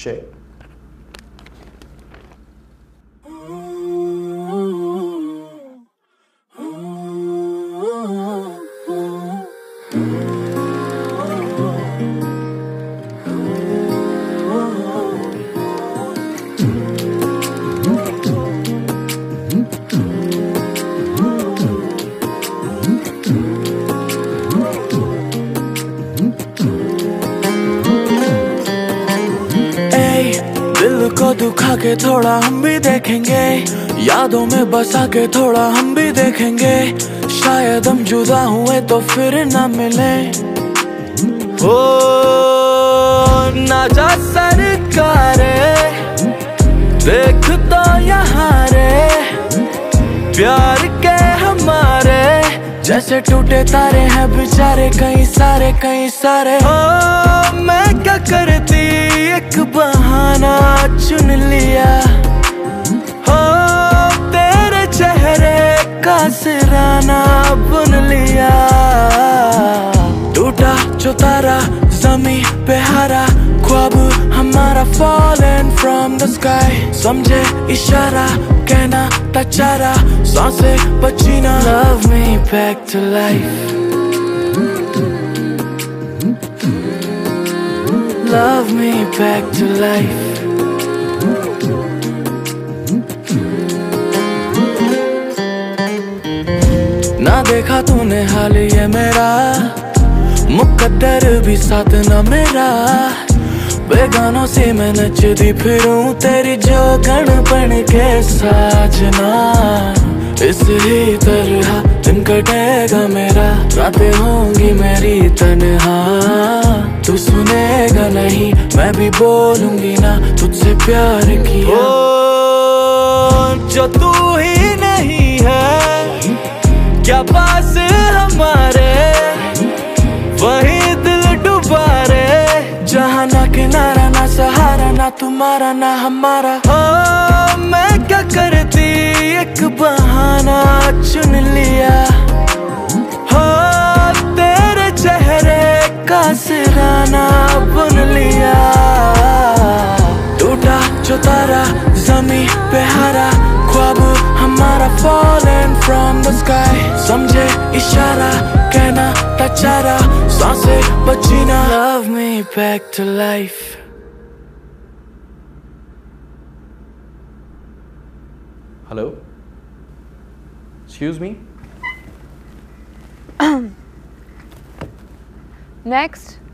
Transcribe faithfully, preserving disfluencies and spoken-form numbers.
Shit. को दुखा के थोड़ा हम भी देखेंगे, यादों में बसा के थोड़ा हम भी देखेंगे। शायद हम जुदा हुए तो फिर ना मिले। हो ना जा सरकारे, देख तो यहाँ रे प्यार के हमारे जैसे टूटे तारे हैं बेचारे कई सारे कई सारे। हो मैं क्या करती एक बहाना चुन लिया, हो तेरे चेहरे का सिराना बुन लिया। टूटा जो तारा ज़मीं पे हारा, ख्वाब हमारा falling from the sky। समझे इशारा कहना था चारा, सांसें बची ना। Love me back to life, love me back to life। ना देखा तूने हाल ये मेरा, मुकद्दर भी साथ ना मेरा। बेगानों से मैं नचती फिरूं तेरी जोगन बन के साजना। इस ही तरह दिन कटेगा मेरा, रातें होंगी मेरी तन्हा। तू सुनेगा नहीं मैं भी बोलूंगी ना, तुझसे प्यार किया। ओ जो तू ही नहीं है क्या पास हमारे, वही दिल डुबा रे। जहाँ ना किनारा ना सहारा, ना तुम्हारा ना हमारा। ओ मैं क्या करती एक बहाना चुन लिया, हो तेरे चेहरे का सिराना बुन लिया। टूटा जो तारा ज़मीं पे हारा, ख्वाब हमारा falling from the sky। समझे इशारा कहना था चारा, सांसें बची ना। Love me back to life। Hello? Excuse me? Next.